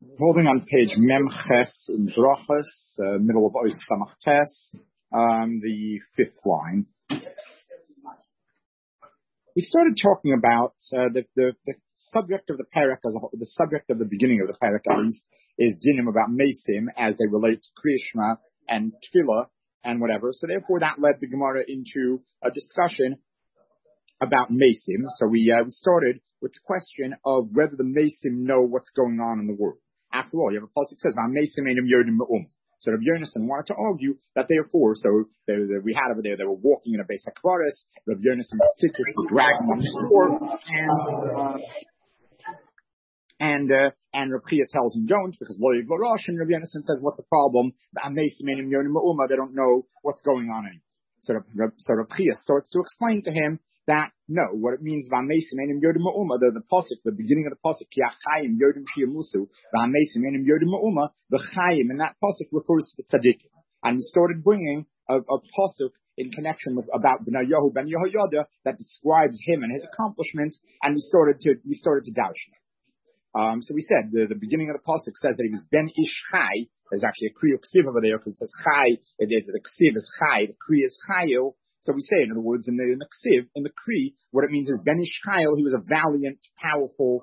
Holding on page Memches in Brochus, middle of Ois Samachtes, the fifth line. We started talking about the subject of the parak as a whole. The subject of the beginning of the parak, at least, is dinim about mesim as they relate to Kriya Shema and Tefillah and whatever. So therefore, that led the Gemara into a discussion about mesim. So we started with the question of whether the mesim know what's going on in the world. After all, you have a pasuk that says, "Mesim enim yodim me'um." So Rabbi Yonasan wanted to argue that therefore, we had over there, they were walking in a Beis HaKvaris, Rabbi Yonasan was dragging on the floor, and Rabbi Chia tells him don't, because Lo Yiglo Rosh, and Rabbi Yonasan says, what's the problem? Mesim enim yodim me'um, they don't know what's going on anymore. So Rabbi Chia starts to explain to him that no, what it means v'amesim enim yodim me'uma, the pasuk, the beginning of the pasuk, ki achayim yodim shiyamusu, v'amesim enim yodim me'uma, the chayim in that pasuk refers to the tzaddikim, and we started bringing a pasuk in connection with about Benayahu ben Yehoyada that describes him and his accomplishments, and we started to doubt him. So we said the beginning of the pasuk says that he was ben ish chai. There's actually a kriya ksiv over there because it says chai. The ksiv is chai. The kriya is chayo. So we say, in other words, in the ksiv, in the kri, what it means is ben ish chayil. He was a valiant, powerful.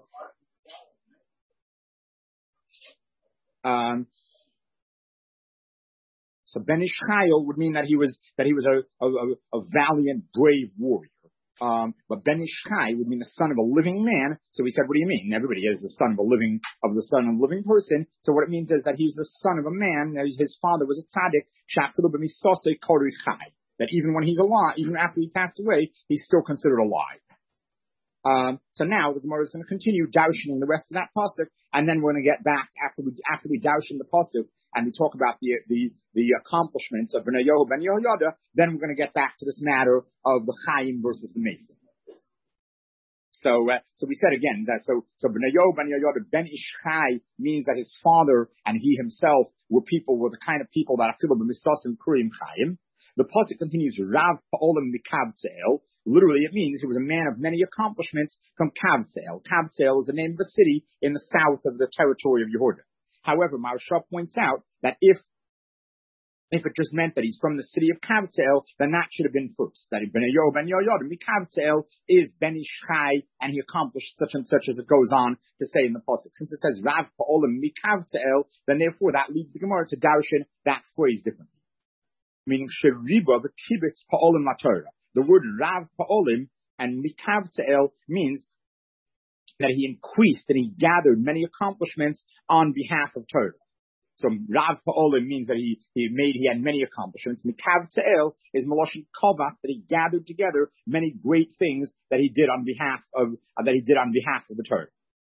So ben ish chayil would mean that he was a valiant, brave warrior. But ben ish chai would mean the son of a living man. So we said, what do you mean? Everybody is the son of a living person. So what it means is that he's the son of a man. His father was a tzaddik. Shafilu b'misosei kori chai. That even when he's alive, even after he passed away, he's still considered alive. So now the Gemara is going to continue doushing the rest of that pasuk, and then we're going to get back after we doush in the pasuk and we talk about the accomplishments of Benayahu ben Yehoyada. Then we're going to get back to this matter of the Chaim versus the Mesim. So we said again that so Benayahu ben Yehoyada ben Ish Chai means that his father and he himself were the kind of people that afilu b'misasim kurim Chaim. The pasuk continues, Rav Pa'olim Mikavtzel. Literally, it means he was a man of many accomplishments from Kavtzel. Kavtzel is the name of a city in the south of the territory of Yehuda. However, Maharsha points out that if it just meant that he's from the city of Kavtzel, then that should have been first. That Benayahu ben Yehoyada Mikavtzel is Ben Ish Chai, and he accomplished such and such as it goes on to say in the pasuk. Since it says Rav Pa'olim Mikavtzel, then therefore that leads the Gemara to darshan that phrase differently. Meaning sheriba the kibbutz pa'olim laTorah. The word Rav Pa'olim and Mikavtzel means that he increased and he gathered many accomplishments on behalf of Torah. So Rav Pa'olim means that he had many accomplishments. Mikavtzel is Meloshin Kovach, that he gathered together many great things that he did on behalf of the Torah.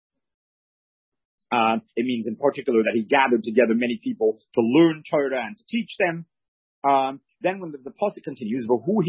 It means in particular that he gathered together many people to learn Torah and to teach them. Then when the pasuk continues,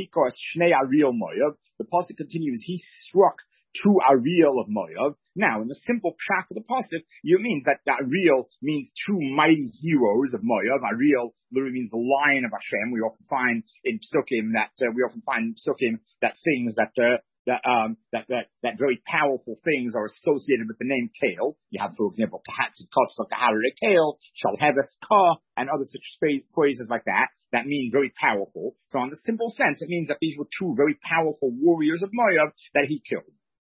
the pasuk continues, he struck two Ariel of Moav. Now, in the simple pshat of the pasuk, you mean that Ariel means two mighty heroes of Moav. Ariel literally means the lion of Hashem. We often find in psukim that things that very powerful things are associated with the name Kale. You have, for example, Kahatsid Kosva Kaharere Kale, Shalheves Ka, and other such phrases like that mean very powerful. So in the simple sense, it means that these were two very powerful warriors of Moav that he killed.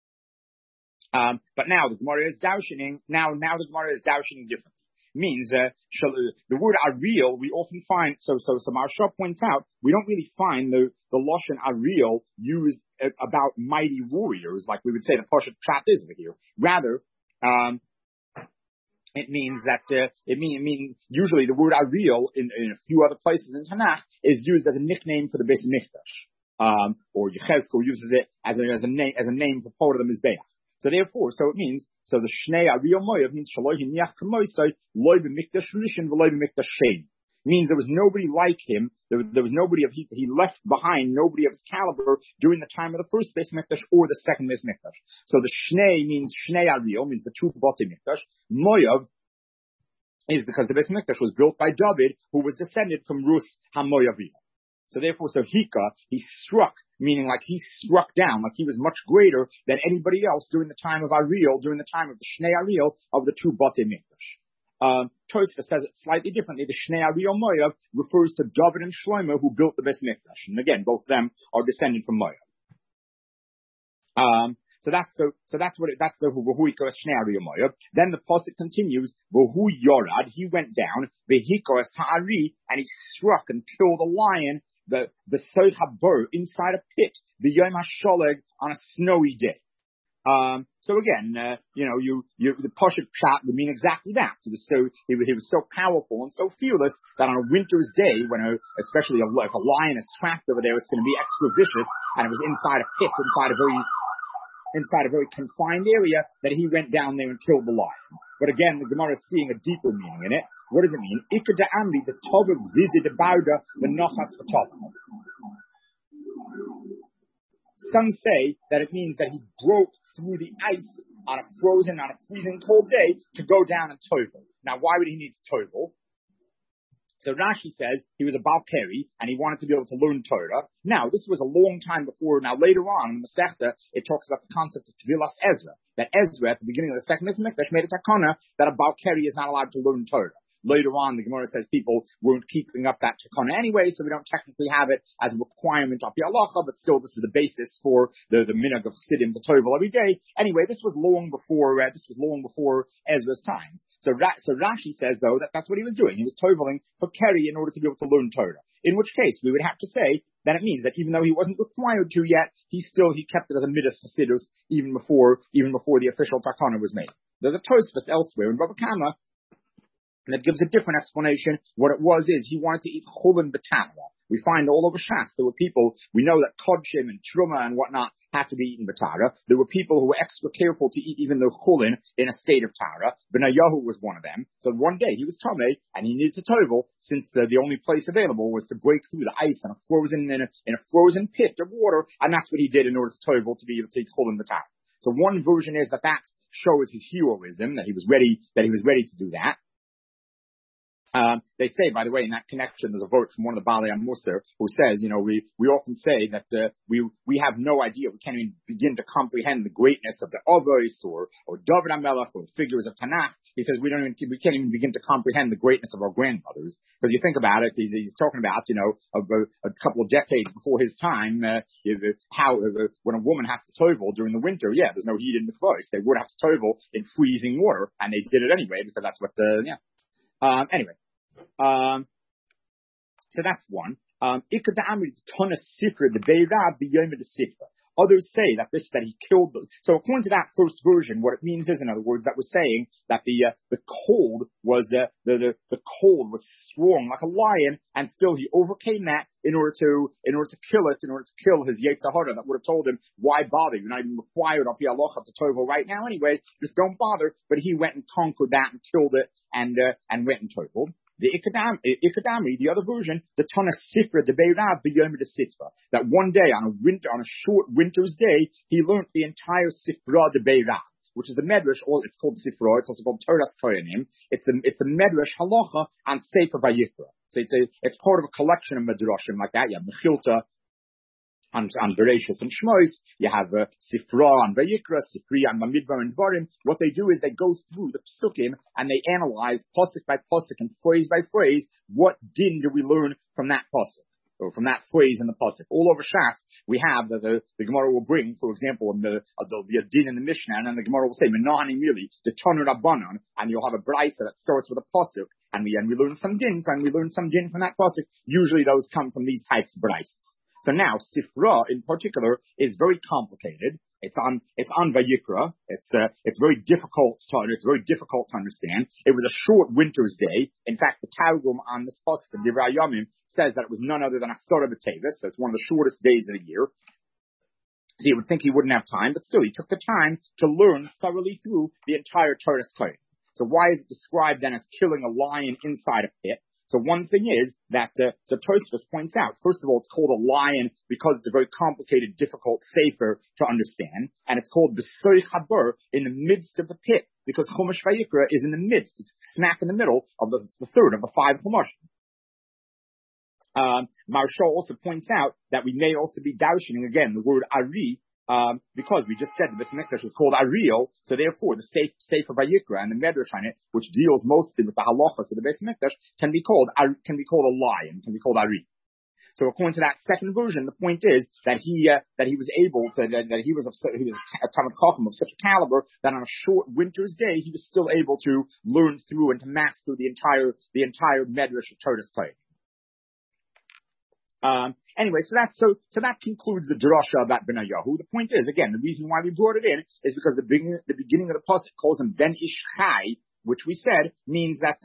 But now the Gemara is dowshining. Now the Gemara is dowshining differently. Means the word Ariel we often find. So Maharsha points out we don't really find the lashon Ariel used about mighty warriors like we would say the Pashat Pshat is over here. Rather, it means that it means usually the word Ariel in a few other places in Tanakh is used as a nickname for the Beis Mikdash, or Yechezkel uses it as a name for part of the Mizbeach. So therefore, it means the Shnei Ariel Moav means Shaloi Hiniach Kamoisai Loi B'Mikdash Rishon V'Loi B'Mikdash Shein. Means there was nobody like him. There was nobody he left behind nobody of his caliber during the time of the first Beis Mikdash or the second Beis Mikdash. So the Shnei means Shnei Ariel means the two Botei Mikdash. Moav is because the Beis Mikdash was built by David, who was descended from Rus HaMoaviyah. So therefore, he struck, meaning like he struck down, like he was much greater than anybody else during the time of Ariel, during the time of the Shnei Ariel of the two Batei Mikdash. Tosfos says it slightly differently. The Shnei Ariyah Moav refers to David and Shlomo who built the Beis Mikdash. And again, both of them are descended from Moav. So that's the V'huikos Shnei Ariyah Moav. Then the pasuk continues, V'hu Yorad, he went down, V'hikos Ha'ari, and he struck and killed a lion, the Soich HaBur, inside a pit, the Yom HaSholeg, on a snowy day. So again, the Pasuk Pshat would mean exactly that. He was so powerful and so fearless that on a winter's day, when especially if a lion is trapped over there, it's going to be extra vicious, and it was inside a pit, inside a very confined area, that he went down there and killed the lion. But again, the Gemara is seeing a deeper meaning in it. What does it mean? Ikada Amri, the Tov of Zizi, the Bauda, the Nochas Fatov. Some say that it means that he broke through the ice on a freezing cold day to go down and tovel. Now, why would he need to tovel? So Rashi says he was a Balkari and he wanted to be able to learn Torah. Now, this was a long time before. Now, later on in the Masechta, it talks about the concept of Tevilas Ezra. That Ezra, at the beginning of the second Beis Mikdash, made a takana that a Balkari is not allowed to learn Torah. Later on, the Gemara says people weren't keeping up that takana anyway, so we don't technically have it as a requirement of the halacha, but still this is the basis for the minhag of Chassidim to tovel every day. Anyway, this was long before Ezra's time. So Rashi says, though, that's what he was doing. He was toveling for Keri in order to be able to learn Torah. In which case, we would have to say that it means that even though he wasn't required to yet, he kept it as a midas Chassidus even before the official takana was made. There's a Tosfos elsewhere in Baba Kama that gives a different explanation. What it was is he wanted to eat chulin b'tamra. We find all over Shas there were people, we know that kodshim and truma and whatnot had to be eaten b'tara. There were people who were extra careful to eat even the chulin in a state of tara. Benayahu was one of them. So one day he was tamei and he needed to tovel, since the only place available was to break through the ice in a frozen pit of water, and that's what he did in order to tovel, to be able to eat chulin b'tara. So one version is that shows his heroism, that he was ready to do that. They say, by the way, in that connection, there's a vote from one of the Balei Musar who says, we often say that we have no idea, we can't even begin to comprehend the greatness of the Avos or David HaMelech or figures of Tanakh. He says we can't even begin to comprehend the greatness of our grandmothers, because you think about it, he's talking about a couple of decades before his time, how when a woman has to tovel during the winter, there's no heat in the voice, they would have to tovel in freezing water, and they did it anyway because that's what anyway. So that's one. Others say that he killed them. So according to that first version, what it means is, in other words, that we're saying that the cold was cold was strong like a lion, and still he overcame that in order to kill his Yetzer Hara that would have told him, why bother? You're not even required of the halacha to tovel right now anyway. Just don't bother. But he went and conquered that and killed it and went and toveled. The Ikadami, the other version, the Tana Sifra, the Beirav, the Yom de Sifra, that one day on a short winter's day, he learned the entire Sifra, the Beirav, which is the Medrash, it's called Sifra, it's also called Toras Koyanim. It's the Medrash halacha on Sefer Vayikra. So it's part of a collection of Medrashim like that. You have Mechilta on Bereshis and Shmos, you have Sifra on Vayikra, Sifri on Bamidbar and Dvarim. What they do is they go through the Psukim and they analyze pasuk by pasuk and phrase by phrase, what din do we learn from that pasuk, or from that phrase in the pasuk. All over Shas, we have the Gemara will bring, for example, there'll be a din in the Mishnah, and then the Gemara will say, Menahani Mili, the Tanu Rabbanon, and you'll have a brisa that starts with a pasuk, and we learn some din, from that pasuk. Usually those come from these types of brisas. So now, Sifra in particular is very complicated. It's on Vayikra. It's very difficult to understand. It was a short winter's day. In fact, the Targum on this pasuk of Divrei Yamim says that it was none other than Asara B'Tevis. So it's one of the shortest days of the year. So you would think he wouldn't have time, but still he took the time to learn thoroughly through the entire Toras Kohen. So why is it described then as killing a lion inside a pit? So one thing is that, so Tosfos points out, first of all, it's called a lion because it's a very complicated, difficult sefer to understand, and it's called B'Soich HaBur, in the midst of the pit, because Chumash Vayikra is in the midst, it's smack in the middle it's the third of the 5 Chumashim. Maharshal also points out that we may also be darshaning again the word Ari Because we just said the Beis Mikdash is called Ariel, so therefore the Sefer Vayikra and the Medrash on it, which deals mostly with the halachas of the Beis Mikdash, can be called a lion, can be called Ariel. So according to that second version, the point is that he was able to, that he was a Talmid Chacham of such a caliber that on a short winter's day he was still able to learn through and to master the entire Medrash of Torah's Klei. Anyway, so that concludes the drasha about Benayahu. The point is, again, the reason why we brought it in is because the beginning of the pasuk calls him Ben Ish Chai, which we said means that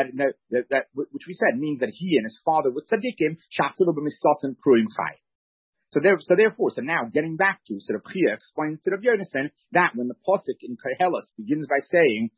he and his father were tzaddikim shaftalu b'misasim kruim chai. So now getting back to sort of Chia explains to Rav Yonason that when the pasuk in Koheles begins by saying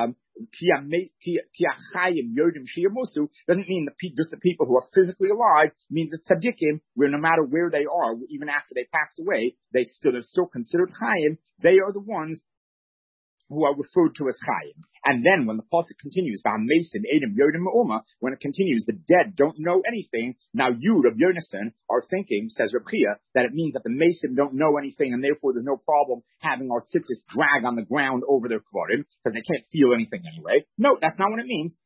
Kia chayim yodim shiyamusu, doesn't mean just the people who are physically alive. It means the tzaddikim, where no matter where they are, even after they passed away, they're still considered chayim. They are the ones who are referred to as chayim. And then when the pasuk continues, when it continues, the dead don't know anything. Now you, Rav Yonason, are thinking, says Rav Chia, that it means that the Mesim don't know anything, and therefore there's no problem having our tzitzis drag on the ground over their kvarim, because they can't feel anything anyway. No, that's not what it means.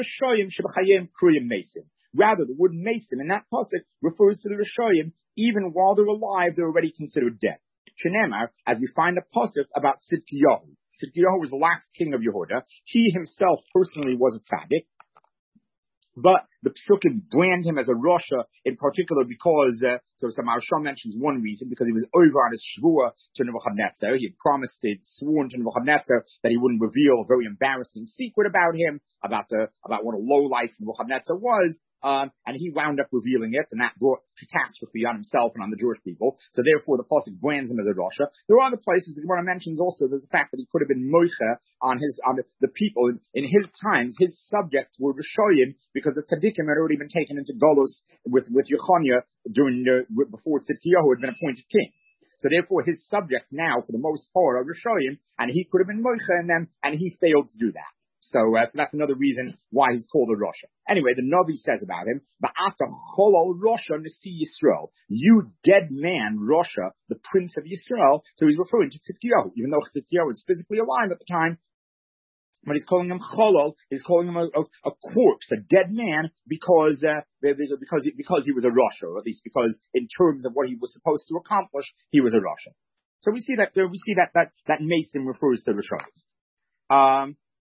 Rather, the word Mesim in that pasuk refers to the Rishoyim. Even while they're alive, they're already considered dead. Shenemar, as we find a pasuk about Tzidkiyahu. Tzidkiyahu was the last king of Yehuda. He himself personally was a tzaddik, but the Psukim brand him as a Rasha in particular because, so Maharshal mentions one reason, because he was over on his shvua to Nebuchadnezzar. He had sworn to Nebuchadnezzar that he wouldn't reveal a very embarrassing secret about him, about what a low life Nebuchadnezzar was. And he wound up revealing it, and that brought catastrophe on himself and on the Jewish people. So therefore, the pasuk brands him as a Rasha. There are other places that Gemara mentions also. There's the fact that he could have been Moiche on the people in his times. His subjects were Rishoyim because the tzaddikim had already been taken into Golus with Yechonia before Tzidkiyahu had been appointed king. So therefore, his subjects now, for the most part, are Rishoyim, and he could have been Moiche in them, and he failed to do that. So that's another reason why he's called a Rasha. Anyway, the Navi says about him, Ba'ata cholol Rasha nisi Yisrael. You dead man, Rasha, the prince of Yisrael. So he's referring to Tzidkiyahu, even though Tzidkiyahu was physically alive at the time. But he's calling him cholol. He's calling him a corpse, a dead man, because he was a Rasha, or at least because in terms of what he was supposed to accomplish, he was a Rasha. So we see that Mason refers to Rasha.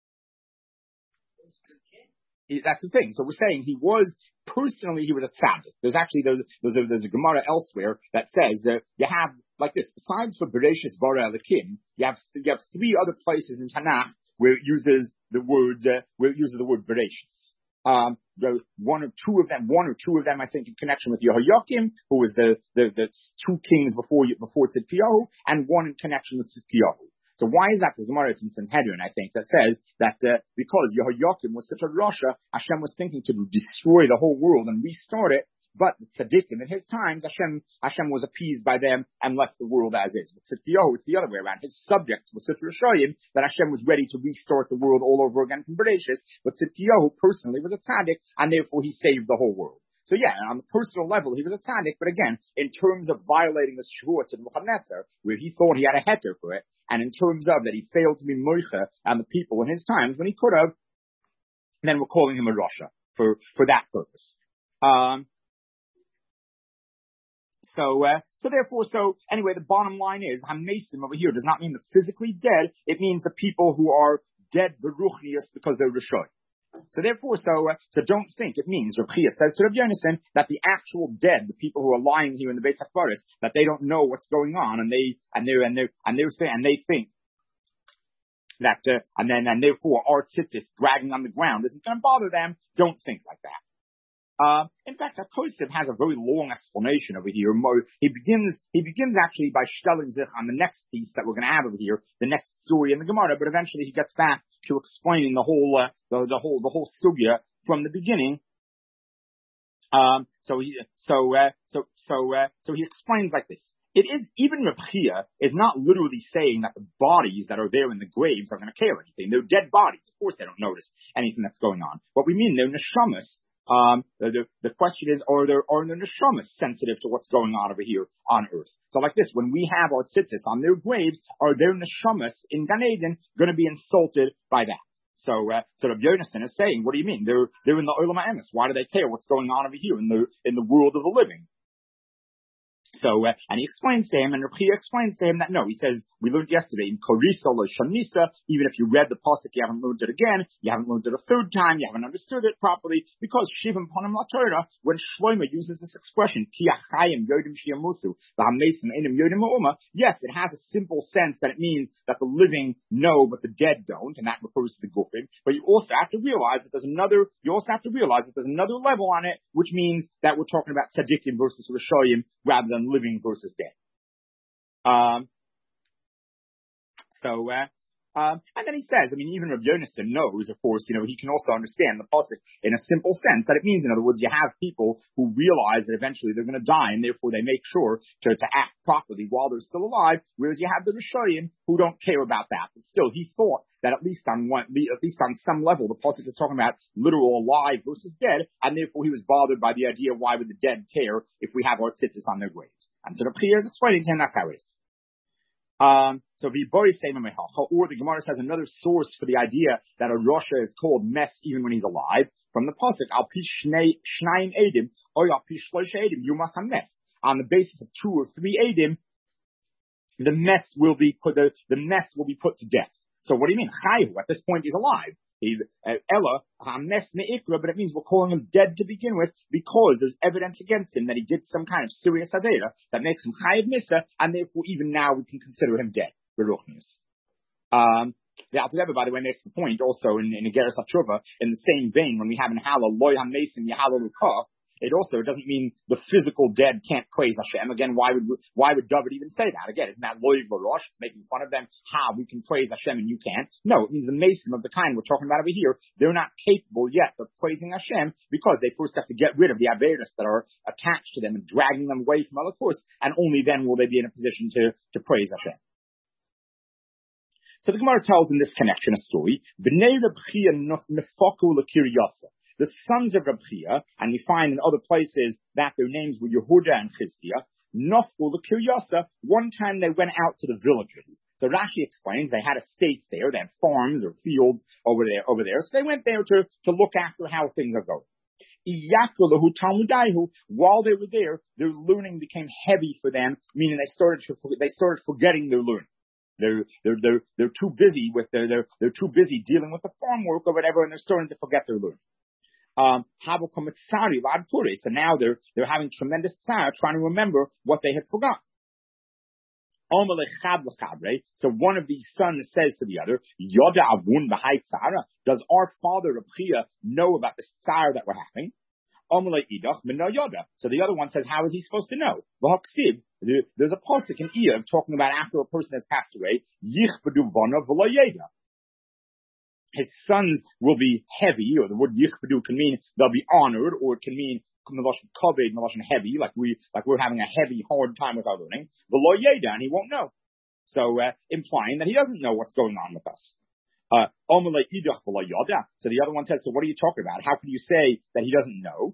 That's the thing. So we're saying he was a tzaddik. There's a Gemara elsewhere that says you have like this. Besides for Bereshis bara Elikim, you have three other places in Tanakh where it uses the word Bereshis. One or two of them, I think, in connection with Yehoiakim, who was the two kings before Tzidkiyahu, and one in connection with Tzidkiyahu. So why is that? There's Gemara in Sanhedrin, I think, that says that because Yehoiakim was such a Rasha, Hashem was thinking to destroy the whole world and restart it. But the tzaddikim in his times, Hashem was appeased by them and left the world as is. But Tzidkiyahu, it's the other way around. His subjects were such Rishoyim that Hashem was ready to restart the world all over again from Bereshis. But Tzidkiyahu personally was a tzaddik, and therefore he saved the whole world. So yeah, on the personal level, he was a tzaddik, but again, in terms of violating the shvuah to Nebuchadnezzar, where he thought he had a heter for it, and in terms of that he failed to be moicha on the people in his times when he could have, then we're calling him a Rasha for that purpose. So anyway, the bottom line is, Hamesim over here does not mean the physically dead, it means the people who are dead beruchnius because they're Rishoy. So therefore, so don't think it means, Rav Chia says to Rav Yonason, that the actual dead, the people who are lying here in the Beis HaKvaros, that they don't know what's going on, and they think that, and therefore our tzitzis dragging on the ground isn't going to bother them. Don't think like that. In fact, Kosef has a very long explanation over here. He begins actually by stelling zich on the next piece that we're going to have over here, the next story in the Gemara, but eventually he gets back to explaining the whole sugya from the beginning. So he explains like this. It is, even Rav Chia is not literally saying that the bodies that are there in the graves are going to care anything. They're dead bodies. Of course they don't notice anything that's going on. What we mean, they're neshamas. The question is, are the neshamas sensitive to what's going on over here on earth? So like this, when we have our tzitzis on their graves, are their neshamas in Gan Eden going to be insulted by that? So Rabbi Yonasan is saying, what do you mean? They're in the Olam HaEmes. Why do they care what's going on over here in the world of the living? So, and he explains to him, and Rabbi explains to him that no, he says, we learned yesterday, in Korisa lo Shamisa, even if you read the pasuk, you haven't learned it again, you haven't learned it a third time, you haven't understood it properly, because Shivim Ponim La Torah, when Shlomo uses this expression, Ki achayim yodim shiyamusu, v'hamesim enim yodim ha'uma, yes, it has a simple sense that it means that the living know, but the dead don't, and that refers to the gufim, but you also have to realize that there's another level on it, which means that we're talking about tzaddikim versus Rishoyim, rather than living versus dead. And then he says, I mean, even Rabbi Yonasan knows, of course, he can also understand the pasuk in a simple sense that it means, in other words, you have people who realize that eventually they're going to die, and therefore they make sure to act properly while they're still alive, whereas you have the Rishoyim who don't care about that. But still, he thought that at least on some level, the pasuk is talking about literal alive versus dead, and therefore he was bothered by the idea, why would the dead care if we have our tzitzis on their graves? And so the Priya is explaining to him that's how it is. So or the Gemara has another source for the idea that a Rosha is called mess even when he's alive. From the pasuk, al pi shnayim edim, or al pi shlosha edim, you must have mess. On the basis of 2 or 3 edim, the mess will be put to death. So what do you mean? Chayu, at this point he's alive. Ella, hames me'ikra, but it means we're calling him dead to begin with because there's evidence against him that he did some kind of serious avera that makes him chayiv misa, and therefore even now we can consider him dead. The Alter Rebbe, by the way, makes the point also in Igeres HaTshuva, in the same vein, when we have in Halal, loy ha-mesim yahalal luka, it also doesn't mean the physical dead can't praise Hashem. Again, why would David even say that? Again, isn't that loy barosh? It's making fun of them. We can praise Hashem and you can't. No, it means the mesim of the kind we're talking about over here, they're not capable yet of praising Hashem because they first have to get rid of the averos that are attached to them and dragging them away from Malachus, and only then will they be in a position to praise Hashem. So the Gemara tells in this connection a story. B'nei Reb Chia nefaku l'kiryasa. The sons of Reb Chia, and we find in other places that their names were Yehuda and Chizkiah, nafku l'kiryasa. One time they went out to the villages. So Rashi explains they had estates there, they had farms or fields over there. So they went there to look after how things are going. While they were there, their learning became heavy for them, meaning they started forgetting their learning. They're too busy with they're too busy dealing with the farm work or whatever, and they're starting to forget their learning. So now they're having tremendous tsar trying to remember what they had forgotten. So one of these sons says to the other, does our father Reb Chia know about the tsar that we're having? So the other one says, how is he supposed to know? There's a pasuk in Iyov talking about after a person has passed away, his sons will be heavy, or the word yichbadu can mean they'll be honored, or it can mean heavy, like we're having a heavy, hard time with our learning. And he won't know. So implying that he doesn't know what's going on with us. So the other one says, so what are you talking about? How can you say that he doesn't know?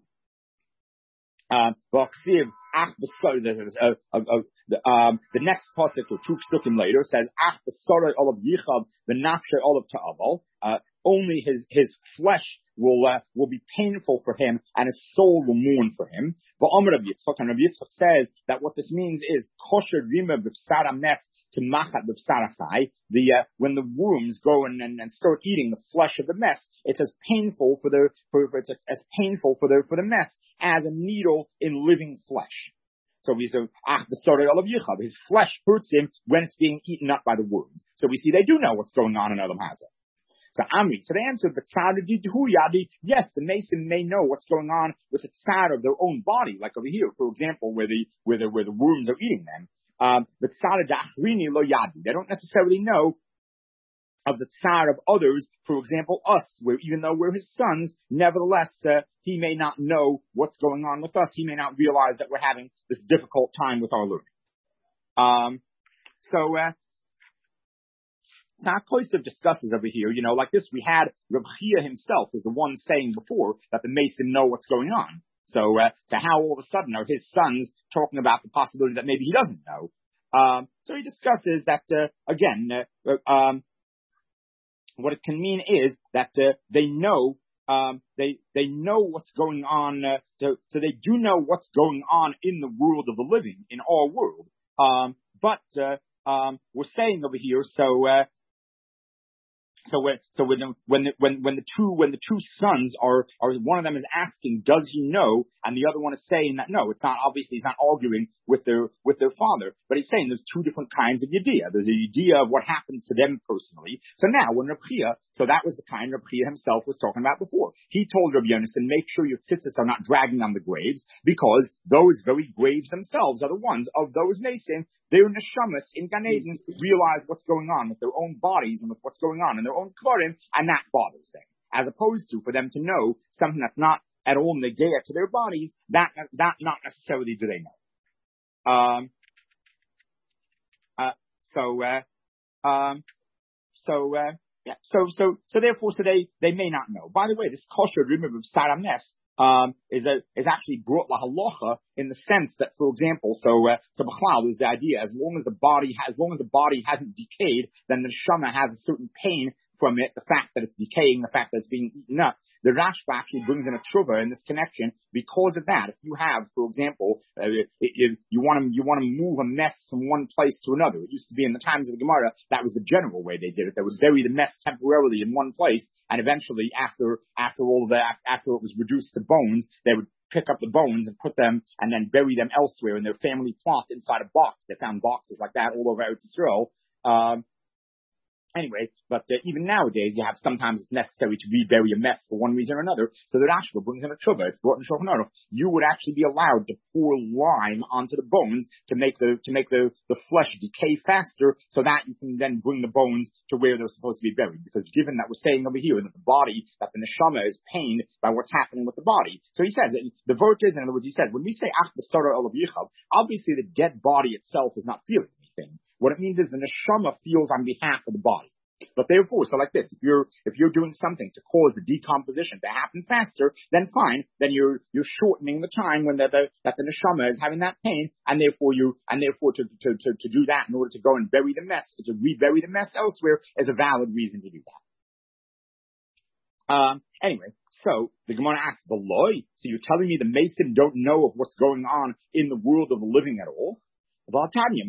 The next pasuk, or 2 psukim later, says, only his flesh will be painful for him, and his soul will mourn for him. Rabbi Yitzchak says that what this means is kosher rima b'psara mes k'machat b'psara chai. When the worms go and start eating the flesh of the mess, it's as painful for the mess as a needle in living flesh. So we say, his flesh hurts him when it's being eaten up by the worms. So we see they do know what's going on in Olam Hazeh. So they answered, yes, the Mason may know what's going on with the tsar of their own body, like over here, for example, where the worms are eating them. But they don't necessarily know of the tsar of others, for example, us, where even though we're his sons, nevertheless, he may not know what's going on with us. He may not realize that we're having this difficult time with our learning. So HaKosev discusses over here, like this, we had Reb Chia himself was the one saying before that the Mason know what's going on. So how all of a sudden are his sons talking about the possibility that maybe he doesn't know? So he discusses that, what it can mean is that they know they know what's going on. So they do know what's going on in the world of the living, in our world. But we're saying over here, So when the two sons are one of them is asking, does he know? And the other one is saying that no, it's not, obviously he's not arguing with their father, but he's saying there's two different kinds of yediyah. There's a yediyah of what happens to them personally. So now when Reb Chia, so that was the kind Reb Chia himself was talking about before. He told Reb Yonason, make sure your tzitzis are not dragging on the graves, because those very graves themselves are the ones of those Mason. Their neshamas in Gan Eden realize what's going on with their own bodies and with what's going on in their own kvarim, and that bothers them. As opposed to for them to know something that's not at all negaya to their bodies, that not necessarily do they know. Therefore, they may not know. By the way, this kosher remove of Sarames is actually brought la halacha in the sense that, for example, so b'chlal is the idea, as long as the body hasn't decayed, then the neshama has a certain pain from it, the fact that it's decaying, the fact that it's being eaten up. The Rashba actually brings in a tshuva in this connection because of that. If you have, for example, you want to move a mess from one place to another. It used to be in the times of the Gemara, that was the general way they did it. They would bury the mess temporarily in one place, and eventually, after it was reduced to bones, they would pick up the bones and put them and then bury them elsewhere in their family plot inside a box. They found boxes like that all over Eretz Yisrael. Anyway, but even nowadays, sometimes it's necessary to rebury a mess for one reason or another. So the Rashba brings in a tshuva. It's brought in Shulchan Aruch. You would actually be allowed to pour lime onto the bones to make the flesh decay faster, so that you can then bring the bones to where they're supposed to be buried. Because given that we're saying over here that the body, that the neshama is pained by what's happening with the body. So he says, the vert is, in other words, he said, when we say ach b'sara olav yichav, obviously the dead body itself is not feeling anything. What it means is the neshama feels on behalf of the body. But therefore, so like this, if you're doing something to cause the decomposition to happen faster, then fine, then you're shortening the time when that the neshama is having that pain, and therefore to do that in order to go and bury the mess, to rebury the mess elsewhere, is a valid reason to do that. Anyway, so the Gemara asks, V'loi, so you're telling me the Mason don't know of what's going on in the world of the living at all? It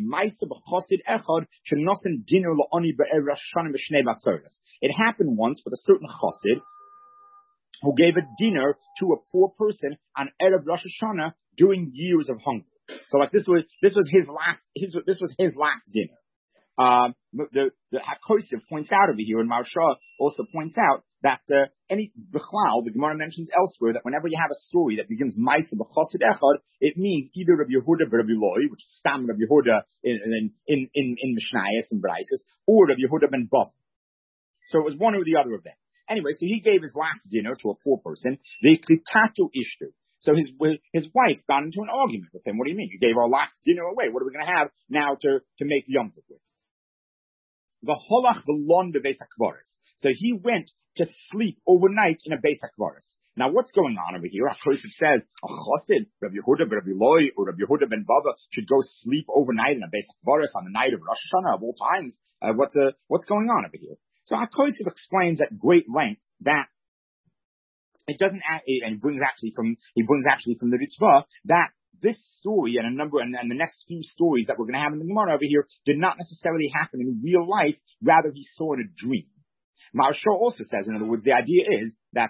happened once with a certain chassid who gave a dinner to a poor person on Erev Rosh Hashanah during years of hunger. So like this was his last dinner. The HaKosev points out over here, and Maharsha also points out that the Gemara mentions elsewhere that whenever you have a story that begins Ma'aseh b'Chosid Echad, it means either Rabbi Yehuda Rabbi Loi, which is Stam Rabbi Yehuda in Mishnayos and Braisos, or Rabbi Yehuda ben Bava. So it was one or the other of them. Anyway, so he gave his last dinner to a poor person. Ve'klitatu ishtu. So his wife got into an argument with him. What do you mean? You gave our last dinner away. What are we going to have now to make Yom Tov with? V'holach v'lon bebeis hakvaris. So he went to sleep overnight in a beis hakvaris. Now what's going on over here? HaKosev says a chassid, Rabbi Yehuda, Rabbi Loi, or Rabbi Yehuda ben Bava should go sleep overnight in a beis hakvaris on the night of Rosh Hashanah of all times. What's going on over here? So HaKosev explains at great length that it doesn't, and he brings actually from the Ritzvah that this story and the next few stories that we're going to have in the Gemara over here did not necessarily happen in real life. Rather, he saw in a dream. Maharsha also says, in other words, the idea is that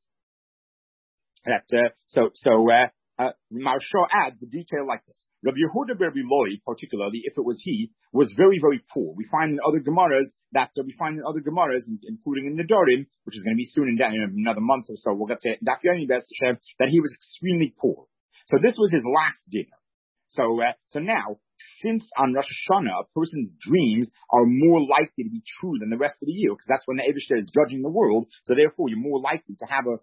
Maharsha adds the detail like this. Rabbi Yehuda Rabbi Loi, particularly if it was he, was very, very poor. We find in other Gemaras, including in Nedarim, which is going to be soon in another month or so, we'll get to Daf Yomi B'ez Hashem, that he was extremely poor. So this was his last dinner. So now, since on Rosh Hashanah, a person's dreams are more likely to be true than the rest of the year, because that's when the Eibishter is judging the world. So therefore, you're more likely to have a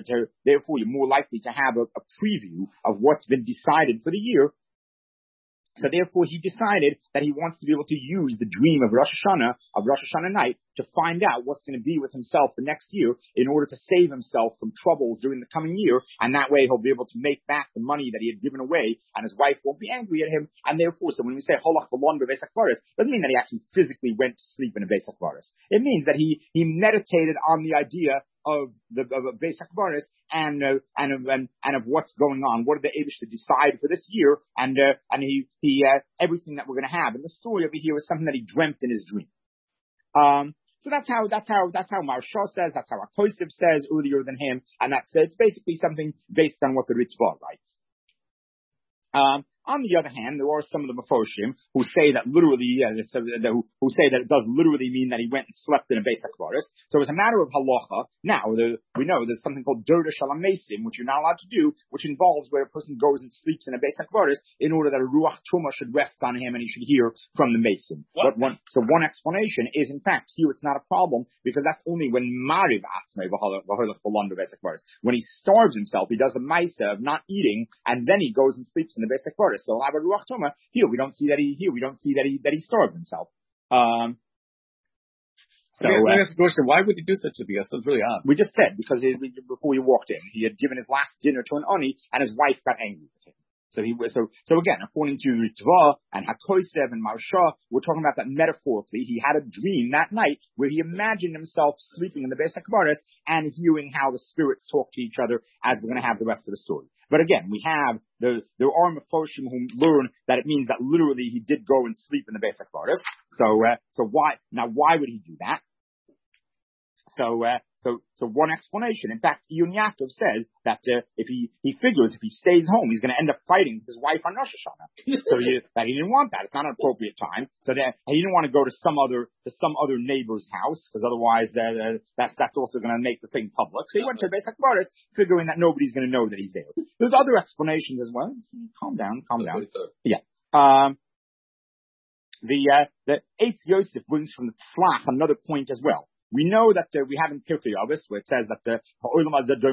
preview of what's been decided for the year. So therefore, he decided that he wants to be able to use the dream of Rosh Hashanah night, to find out what's going to be with himself the next year in order to save himself from troubles during the coming year. And that way, he'll be able to make back the money that he had given away, and his wife won't be angry at him. And therefore, so when we say Holach Balon Beis HaKvaros, doesn't mean that he actually physically went to sleep in a Beis HaKvaros. It means that he meditated on the idea of Beis HaKvaros and of what's going on. What did the Eibush decide for this year? And he everything that we're going to have. And the story over here is something that he dreamt in his dream. So that's how Maharsha says, that's how Akosif says earlier than him, and it's basically something based on what the Ritzvah writes. On the other hand, there are some of the Mefoshim who say that literally, who say that it does literally mean that he went and slept in a Beis HaKvaros. So as a matter of halacha, now we know there's something called Derda Shalom Mesim, which you're not allowed to do, which involves where a person goes and sleeps in a Beis HaKvaros in order that a Ruach Tumah should rest on him and he should hear from the Mesim. So one explanation is, in fact, here it's not a problem because that's only when Mariv Atzmei v'holach b'lon Beis HaKvaros. When he starves himself, he does the Maisa of not eating, and then he goes and sleeps in the Beis HaKvaros. So I'll have a Ruach Tumah. Here we don't see that he starved himself. Let me ask a question. Why would he do such a thing? That's really odd. We just said, because before he walked in, he had given his last dinner to an Oni, and his wife got angry with him. So again, according to Ritzvah and Hakosev and Maharsha, we're talking about that metaphorically. He had a dream that night where he imagined himself sleeping in the Beis HaKvaros and hearing how the spirits talk to each other, as we're going to have the rest of the story. But again, there are Mefoshim who learn that it means that literally he did go and sleep in the Beis HaKvaros. So why would he do that? So one explanation. In fact, Iyun Yaakov says that if he figures if he stays home, he's going to end up fighting with his wife on Rosh Hashanah. So that he didn't want that. It's not an appropriate time. So that he didn't want to go to some other neighbor's house, because otherwise that's also going to make the thing public. So he went to Beis HaKvaros, figuring that nobody's going to know that he's there. There's other explanations as well. Calm down. Yeah. The Eitz Yosef brings from the Tzlach another point as well. We know that we have in Pirkei Avos where it says that this world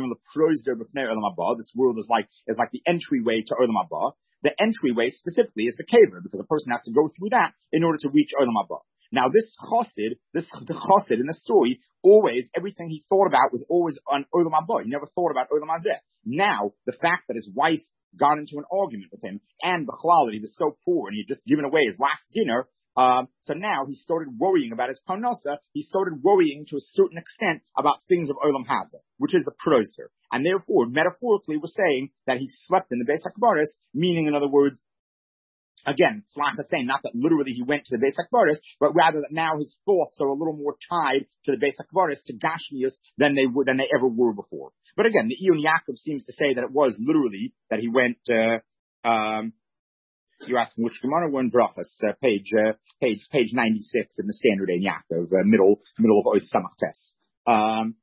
is like the entryway to Olam Haba. The entryway specifically is the kever, because a person has to go through that in order to reach Olam Haba. Now the chassid in the story, always everything he thought about was always on Olam Haba. He never thought about Olam Hazeh. Now the fact that his wife got into an argument with him, and Bechlal, that he was so poor and he had just given away his last dinner. So now he started worrying about his parnasa. He started worrying to a certain extent about things of Olam Hazeh, which is the proster. And therefore, metaphorically, we're saying that he slept in the Beis HaKvaros, meaning, in other words, again, Tzlach is saying not that literally he went to the Beis HaKvaros, but rather that now his thoughts are a little more tied to the Beis HaKvaros, to Gashmius, than they ever were before. But again, the Iyun Yaakov seems to say that it was literally that he went. You're asking which Gemara? We're in Brachas, page 96 in the Standard Ein Yaakov, middle of Ois Samach Tes.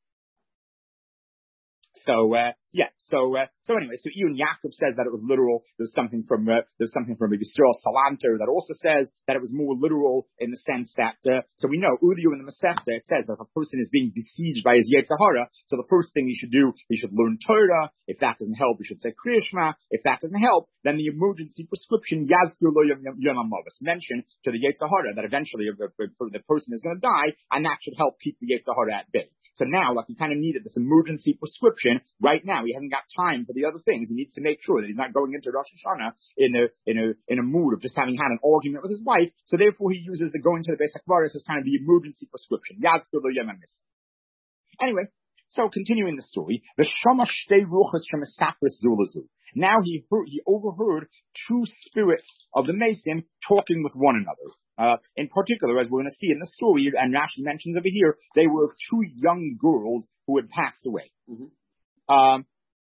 So anyway, so Iyun Yaakov says that it was literal. There's something from Yisrael Salanter that also says that it was more literal in the sense that, so we know, earlier in the Masechta, it says that if a person is being besieged by his Yetzer Hara, so the first thing he should do, he should learn Torah. If that doesn't help, he should say Kriya Shema. If that doesn't help, then the emergency prescription, Yazkir Lo Yom HaMavos, mention to the Yetzer Hara that eventually the person is going to die, and that should help keep the Yetzer Hara at bay. So now, he kind of needed this emergency prescription right now. He hasn't got time for the other things. He needs to make sure that he's not going into Rosh Hashanah in a mood of just having had an argument with his wife. So therefore, he uses the going to the Beis HaKvaros as kind of the emergency prescription. Anyway, so continuing the story, the Shama Shtei Ruchas Shemisakris Zulazu. Now he overheard two spirits of the Mesim talking with one another. In particular, as we're going to see in the story, and Rashi mentions over here, they were two young girls who had passed away. Mm-hmm.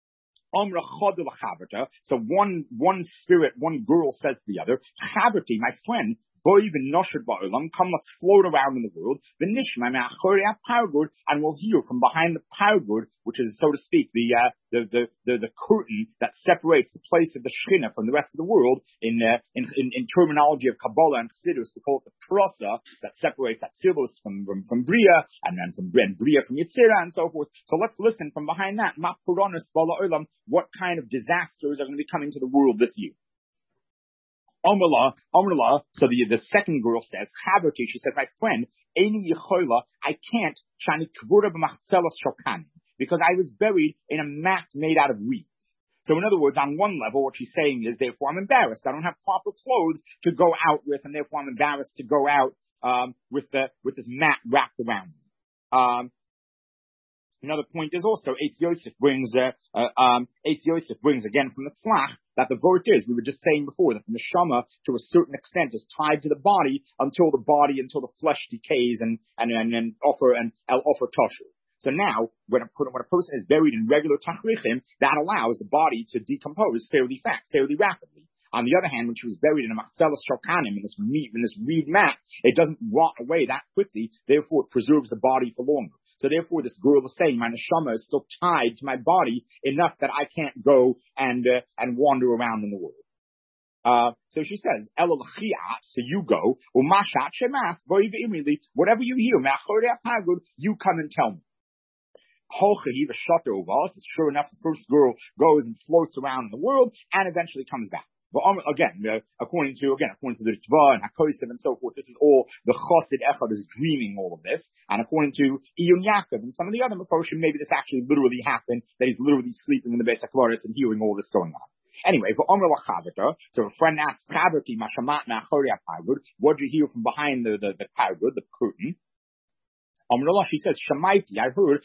So one spirit, one girl said to the other, Chaberti, my friend, come, let's float around in the world. And we'll hear from behind the pargud, which is, so to speak, the curtain that separates the place of the Shechina from the rest of the world. In terminology of Kabbalah and Chassidus, we call it the prasa that separates Atzilus from Bria, and then from Bria from Yetzirah, and so forth. So let's listen from behind that. What kind of disasters are going to be coming to the world this year? So the second girl says, Chaverti, she says, my friend, Eini Yechola, I can't, Shani Kvura b'machzelas shokanim, because I was buried in a mat made out of reeds. So in other words, on one level, what she's saying is, therefore I'm embarrassed. I don't have proper clothes to go out with, and therefore I'm embarrassed to go out, with this mat wrapped around me. Another point is also, Eitz Yosef brings again from the Tzlach, that the vort is, we were just saying before, that the neshama, to a certain extent, is tied to the body until the flesh decays and offer tosher. So now, when a person is buried in regular tachrichim, that allows the body to decompose fairly rapidly. On the other hand, when she was buried in a machzelas shokanim, in this reed mat, it doesn't rot away that quickly, therefore it preserves the body for longer. So therefore, this girl is saying, my neshama is still tied to my body enough that I can't go and wander around in the world. So she says, so you go, whatever you hear, you come and tell me. It's sure enough, the first girl goes and floats around in the world and eventually comes back. But again, according to the Ritva and HaKosev and so forth, this is all the Chosid Echad is dreaming all of this. And according to Iyun Yaakov and some of the other Mephoshim, maybe this actually literally happened, that he's literally sleeping in the Beis HaKvaros and hearing all this going on. Anyway, for Omer Lachavita, so a friend asked Chaverti Mashamat Ma'achori HaPagud, what do you hear from behind the Pagud, the curtain? She says, Shamaiti, I heard,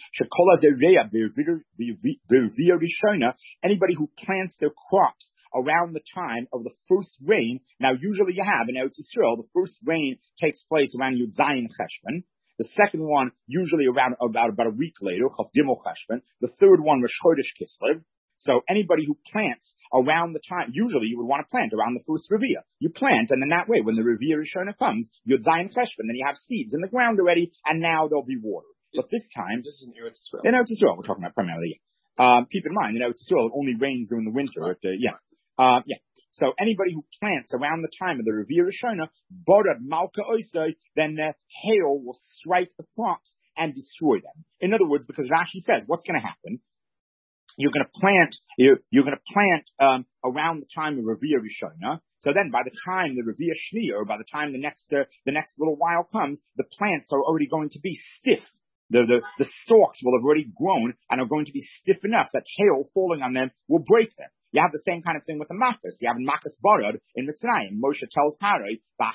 anybody who plants their crops around the time of the first rain. Now, usually you have in Eretz Yisrael, the first rain takes place around Yud Zayin Cheshvan. The second one, usually around about a week later, Chav Gimel Cheshvan. The third one, Rosh Chodesh Kislev. So anybody who plants around the time, usually you would want to plant around the first Revi'ah. You plant, and in that way, when the Revi'ah Rishona comes, Yud Zayin Cheshvan, then you have seeds in the ground already, and now they'll be watered. But this time, this is in Eretz Yisrael. In Eretz Yisrael, we're talking about primarily. Keep in mind, in Eretz Yisrael, it only rains during the winter. Right. So anybody who plants around the time of the Revi'ah Rishona, Borad Malka Oisai, then hail will strike the crops and destroy them. In other words, because Rashi says, what's going to happen? You're going to plant around the time of Revi'ah Rishona. So then, by the time the Revi'ah Shniya, or by the time the next little while comes, the plants are already going to be stiff. The stalks will have already grown and are going to be stiff enough that hail falling on them will break them. You have the same kind of thing with the makas. You have makas barad in Mitzrayim. Moshe tells Paroi that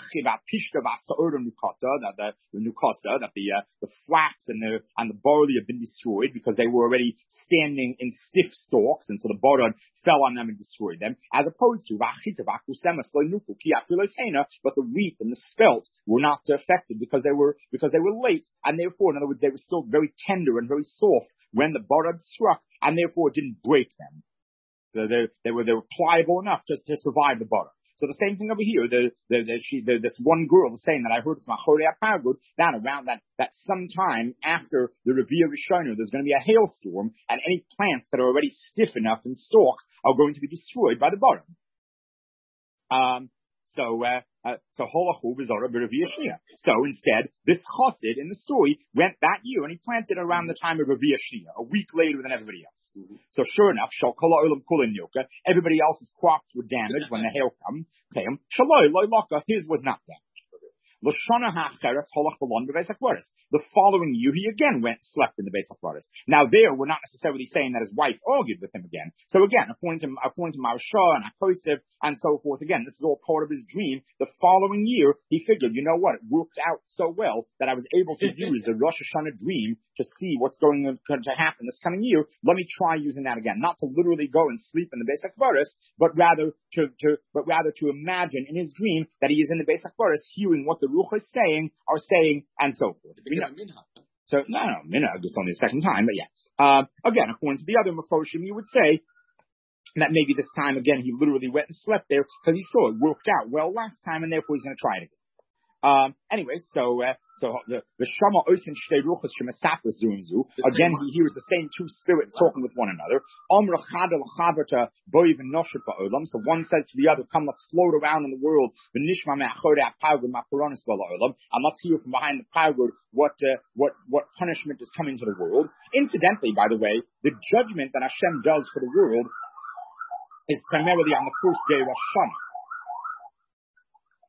the flax and the barley have been destroyed because they were already standing in stiff stalks, and so the barad fell on them and destroyed them. As opposed to but the wheat and the spelt were not affected because they were late, and therefore, in other words, they were still very tender and very soft when the barad struck, and therefore it didn't break them. They were pliable enough just to survive the butter. So the same thing over here. This one girl was saying that I heard from Achorei HaPagud that around that sometime after the Revi'ah Rishona, there's going to be a hailstorm, and any plants that are already stiff enough in stalks are going to be destroyed by the butter. So instead, this chassid in the story went that year and he planted around the time of Revi'ah Shniya, a week later than everybody else. Mm-hmm. So sure enough, everybody else's crops were damaged when the hail came. His was not damaged. The following year, he again went and slept in the Beis HaKvaros. Now there, we're not necessarily saying that his wife argued with him again. So again, according to Maharsha and HaKosev and so forth, again, this is all part of his dream. The following year, he figured, you know what, it worked out so well that I was able to use the Rosh Hashanah dream to see what's going to happen this coming year. Let me try using that again. Not to literally go and sleep in the Beis HaKvaros, but rather to imagine in his dream that he is in the Beis HaKvaros hearing what the Ruach is saying, and so forth. So, minhag, it's only the second time, but yeah. Again, according to the other Mephoshim, you would say that maybe this time, again, he literally went and slept there because he saw it worked out well last time, and therefore he's going to try it again. Anyway, so the Shama Osin Shtei Ruchos Shemasapos Zunzu. Again, he hears the same two spirits talking with one another. So one says to the other, come, let's float around in the world. And let's hear from behind the Pagud what punishment is coming to the world. Incidentally, by the way, the judgment that Hashem does for the world is primarily on the first day of Rosh Hashanah.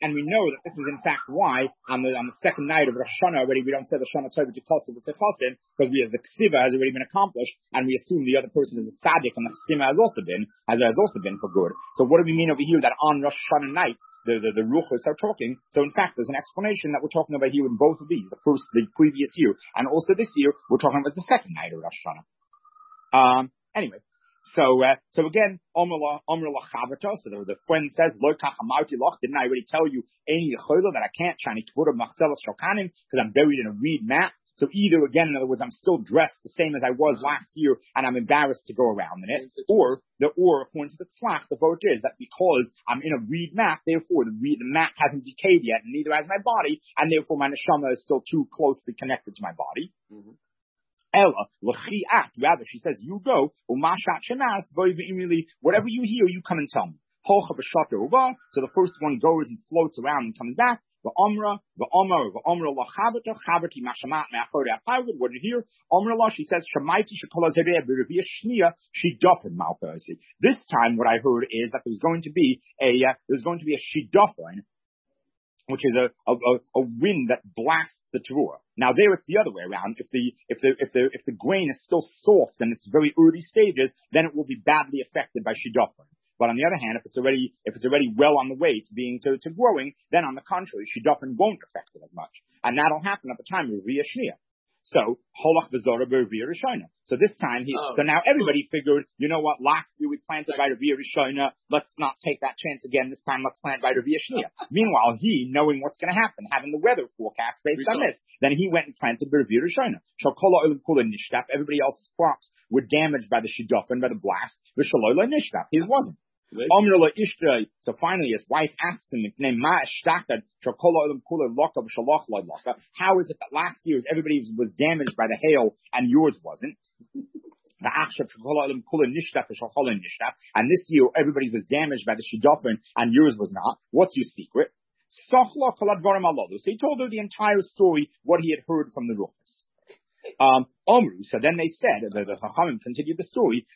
And we know that this is in fact why on the second night of Rosh Hashanah already we don't say the Shana Tova to Kosev with Sechosin, because the Ksiva has already been accomplished, and we assume the other person is a tzaddik, and the Chsima has also been for good. So what do we mean over here that on Rosh Hashanah night the Ruchos are talking? So in fact, there's an explanation that we're talking about here in both of these, the previous year, and also this year we're talking about the second night of Rosh Hashanah. Anyway. So again, Omrla Chavata, so the friend says, Lo Kachamarti Loch, didn't I already tell you any Yechola that I can't Chani Tvura Machzelas Shokanim, because I'm buried in a reed mat? So either again, in other words, I'm still dressed the same as I was last year, and I'm embarrassed to go around in it, or according to the Tzlach, the vote is that because I'm in a reed mat, therefore the mat hasn't decayed yet, and neither has my body, and therefore my neshama is still too closely connected to my body. Mm-hmm. Ella, rather, she says, you go, whatever you hear, you come and tell me. So the first one goes and floats around and comes back. What do you hear? She says, this time what I heard is that there's going to be a shidofon, which is a wind that blasts the teruah. Now there it's the other way around. If the grain is still soft and it's very early stages, then it will be badly affected by shidofon. But on the other hand, if it's already well on the way to being to growing, then on the contrary, shidofon won't affect it as much. And that'll happen at the time of Revia Shnia. So Holach V'Zora B'Revia Rishona. So this time so now everybody figured, you know what, last year we planted by Revia Rishona, let's not take that chance again, this time let's plant by Revia Shnia. Meanwhile, he, knowing what's going to happen, having the weather forecast based on this, then he went and planted by Revia Rishona. Shokola Olim Kula Nishtaf, everybody else's crops were damaged by the Shidofan, by the blast, V'Shalola Nishtaf, his wasn't. So finally his wife asks him, how is it that last year's everybody was damaged by the hail and yours wasn't? And this year everybody was damaged by the shidofin and yours was not. What's your secret? So he told her the entire story, what he had heard from the Ruchos. So then they said, the Chachamim continued the story,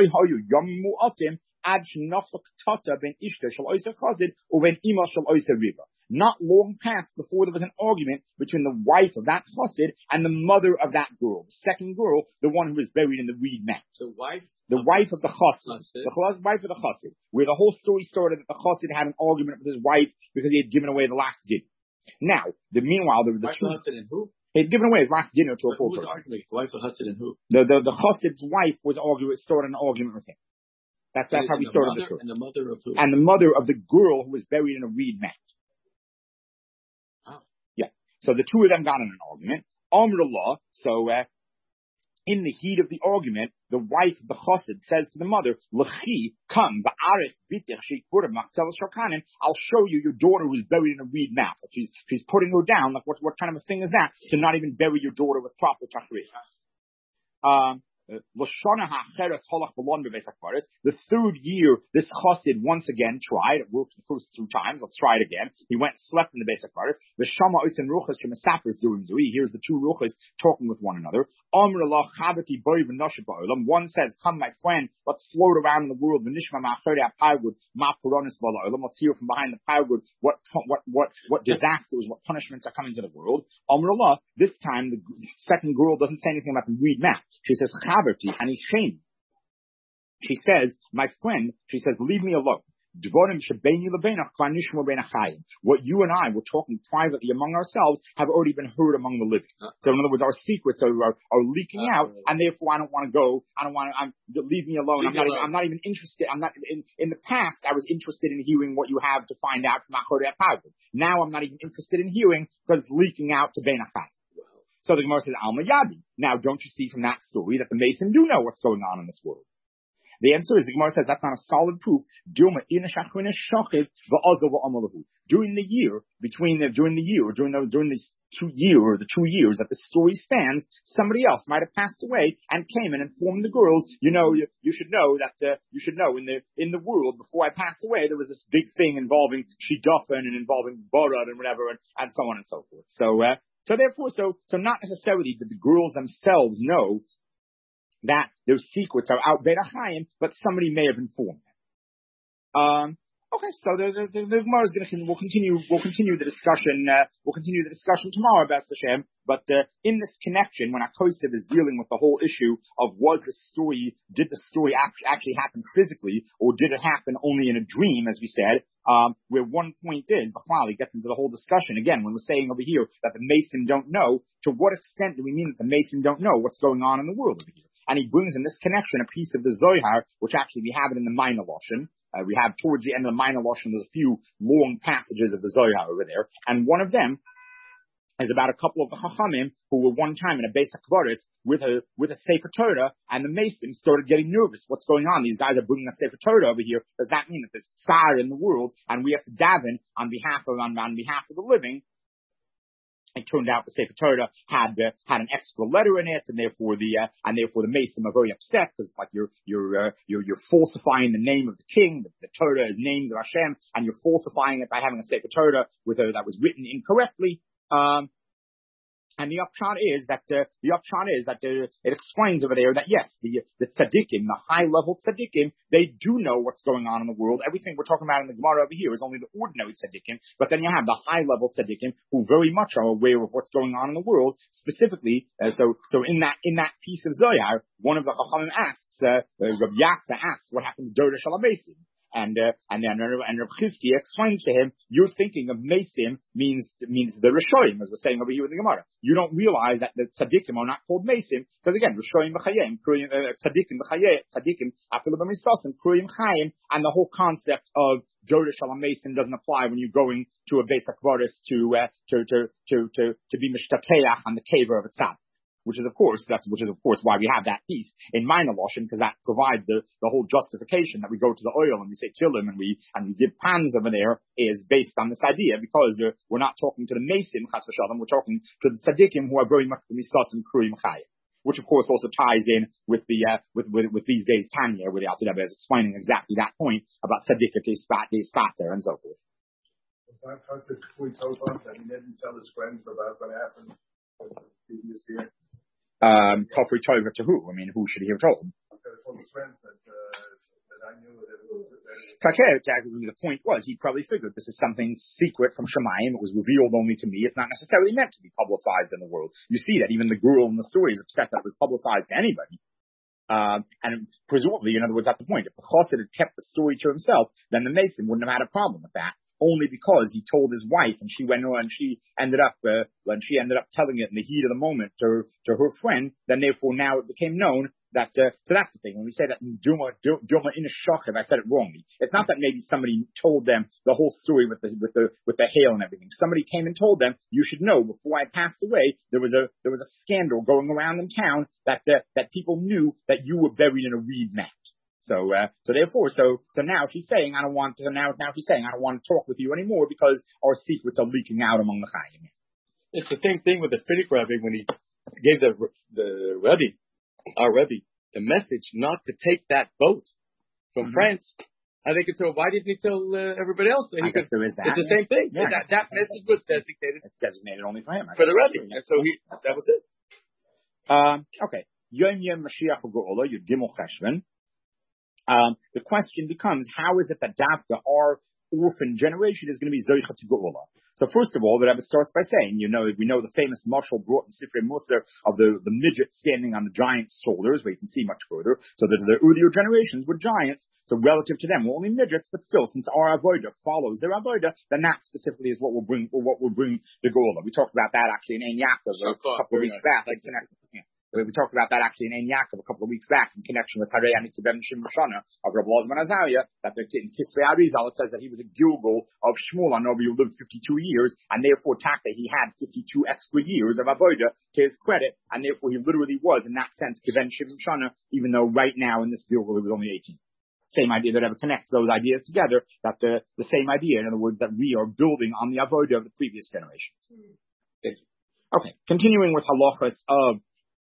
not long passed before there was an argument between the wife of that chassid and the mother of that girl, the second girl, the one who was buried in the reed mat. The wife of the chassid, the wife of the chassid, where the whole story started that the chassid had an argument with his wife because he had given away the last din. Now, meanwhile, the wife of chassid and who? He had given away his last dinner to a poor person. Who was arguing? The wife of chassid and who? The chassid's wife was started an argument with him. That's how we started the story. And the mother of who? And the mother of the girl who was buried in a reed mat. Oh. Yeah. So the two of them got in an argument. Amrullah, in the heat of the argument, the wife of the chassid says to the mother, L'chi, come, ba'arech bitich sheikura machzelas shokanim, I'll show you your daughter who's buried in a reed mat. She's putting her down, like what kind of a thing is that? To not even bury your daughter with proper tachris. The third year, this chassid once again tried. It worked the first 2 times. Let's try it again. He went and slept in the Beis HaKvaros. The Shama Oisen Ruchas from Asapir Zurim Zui. Here's the 2 Ruchas talking with one another. One says, come my friend, let's float around in the world. Let's hear from behind the plywood what disasters, what punishments are coming to the world. This time the second girl doesn't say anything about the reed mat. She says, she says, my friend, leave me alone. What you and I were talking privately among ourselves have already been heard among the living. So in other words, our secrets are leaking out, and therefore I don't want to go. Leave me alone. I'm not even interested. I'm not in the past. I was interested in hearing what you have to find out from Achorei HaPargud. Now I'm not even interested in hearing because it's leaking out to Bein HaChayim. So the Gemara says, Alma Yadi. Now, don't you see from that story that the Mason do know what's going on in this world? The answer is, the Gemara says, that's not a solid proof. During the year, during these 2 years that the story spans, somebody else might have passed away and came and informed the girls, you should know in the world, before I passed away, there was this big thing involving shidofan and involving borad and whatever, and so on and so forth. So therefore, not necessarily did the girls themselves know that their secrets are out Beit HaChaim, but somebody may have informed them. Okay, so the Gemara is going to we'll continue the discussion tomorrow, B'ez Hashem. But in this connection, when Akosef is dealing with the whole issue of did the story actually happen physically, or did it happen only in a dream, as we said? Where one point is, B'chal, he gets into the whole discussion again when we're saying over here that the Mason don't know. To what extent do we mean that the Mason don't know what's going on in the world over here? And he brings in this connection a piece of the Zohar, which actually we have it in the Minor Lashon. We have towards the end of the Minor Lashon, there's a few long passages of the Zohar over there, and one of them is about a couple of the Chachamim who were one time in a Beis HaKvaros with a Sefer Torah, and the Mason started getting nervous. What's going on? These guys are bringing a Sefer Torah over here. Does that mean that there's tsar in the world, and we have to daven on behalf of the living? It turned out the Sefer Torah had an extra letter in it, and therefore the Mason are very upset because like you're falsifying the name of the king. The Torah is names of Hashem, and you're falsifying it by having a Sefer Torah that was written incorrectly. And the upshot is that it explains over there that yes, the tzaddikim, the high level tzaddikim, they do know what's going on in the world. Everything we're talking about in the Gemara over here is only the ordinary tzaddikim, but then you have the high level tzaddikim who very much are aware of what's going on in the world. Specifically, so in that piece of Zohar, one of the Chachamim asks, Rav Yasa asks, what happened to Doda Shalamesim? And Rav Chizkiah explains to him, you're thinking of Mesim means the Rishoyim, as we're saying over here in the Gemara. You don't realize that the Tzaddikim are not called Mesim, because again, Rishoyim B'chayim, Tzaddikim B'chayim, Tzaddikim after the B'misasim, Kruyim Chayim, and the whole concept of Doda Shalom Mesim doesn't apply when you're going to a Beis HaKvaros to be Mishtateach on the Kever of a Tzad. Which is of course why we have that piece in Minor Lashon, because that provides the whole justification that we go to the oil and we say Tilim and we give pans over there is based on this idea, because we're not talking to the Mesim Chas v'Shalom, we're talking to the Tzaddikim who are very much the Misas and Kruyim Chayim, which of course also ties in with the with these days Tanya, where the Alter Rebbe is explaining exactly that point about Tzaddikim Spater and so forth. Was that concept we told us that he didn't tell his friends about what happened the previous year? Kofri Tova to who? I mean, who should he have told? Told his friends that I knew that it was. The point was, he probably figured this is something secret from Shemayim. It was revealed only to me. It's not necessarily meant to be publicized in the world. You see that even the girl in the story is upset that it was publicized to anybody. And presumably, in other words, at the point, if the Chassid had kept the story to himself, then the Mason wouldn't have had a problem with that. Only because he told his wife, and she went on, and she ended up telling it in the heat of the moment to her friend. Then, therefore, now it became known that. So that's the thing. When we say that Duma in a Shachiv, I said it wrongly. It's not that maybe somebody told them the whole story with the hail and everything. Somebody came and told them, you should know, before I passed away, there was a scandal going around in town that people knew that you were buried in a reed mat. So now she's saying, I don't want to talk with you anymore because our secrets are leaking out among the Chayim. It's the same thing with the Finnick Rebbe when he gave our Rebbe, the message not to take that boat from France. I think it's why didn't he tell everybody else? I guess there is that. It's the same thing. Yeah, that message was designated. It's designated only for him. For the Rebbe. And so that was it. Okay. Yom Mashiach Geula, Yud Gimel Cheshvan. The question becomes, how is it that Dafka, our orphan generation, is going to be Zoicha to Geula? So first of all, the Rebbe starts by saying, we know the famous mashal brought in Sifrei Musar of the midget standing on the giant's shoulders, where you can see much further. So that the earlier generations were giants. So relative to them, we're only midgets, but still, since our avodah follows their avodah, then that specifically is what will bring the Geula. We talked about that actually in Ein Yaakov a couple of weeks back. We talked about that actually in Ein Yaakov a couple of weeks back in connection with Harei Ani Kibem Shim Roshana of Rabbi Lozman Azariah, that in Kisvei Arizal it says that he was a Gilgal of Shmuel, and who lived 52 years, and therefore Takta he had 52 extra years of Avodah to his credit, and therefore he literally was, in that sense, Kibem Shim Roshana, even though right now in this Gilgal he was only 18. Same idea that ever connects those ideas together, that the same idea, in other words, that we are building on the Avodah of the previous generations. Okay, continuing with halachas of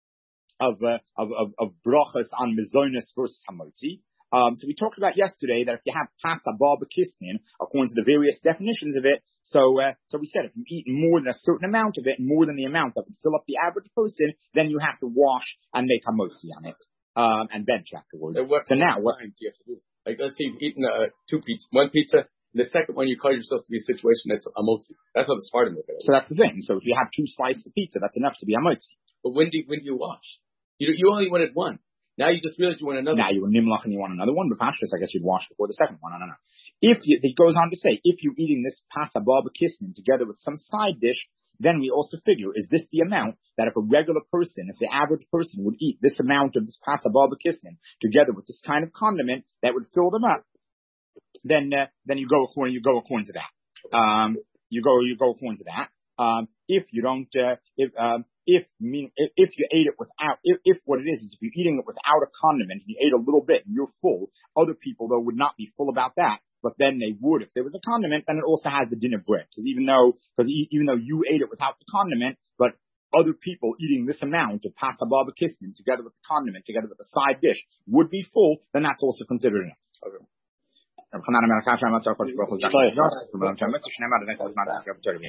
brachas on mezonos versus hamotzi. So we talked about yesterday that if you have pasa bar b'kisnin, according to the various definitions of it, so we said if you eat more than a certain amount of it, more than the amount that would fill up the average person, then you have to wash and make hamotzi on it, and bench afterwards. So now what time do you have to do? Like, let's say you've eaten one pizza, The second one, you cause yourself to be a situation that's a motzi. That's how the Spartan look at it. So that's the thing. So if you have 2 slices of pizza, that's enough to be a motzi. But when do you wash? You only wanted one. Now you just realized you want another. Now you were nimlach and you want another one, but Pashtus, I guess you'd wash before the second one. I don't know. It goes on to say, if you're eating this pasa baba kisnin together with some side dish, then we also figure, is this the amount that if a regular person, if the average person would eat this amount of this pasa baba kisnin together with this kind of condiment that would fill them up, then you go according to that. You go according to that. If you don't, if you ate it without, if what it is if you're eating it without a condiment and you ate a little bit and you're full, other people though would not be full about that, but then they would if there was a condiment. Then it also has the din of bread, because even though you ate it without the condiment, but other people eating this amount of pasa baba kisnin together with the condiment, together with the side dish, would be full, then that's also considered enough. Okay.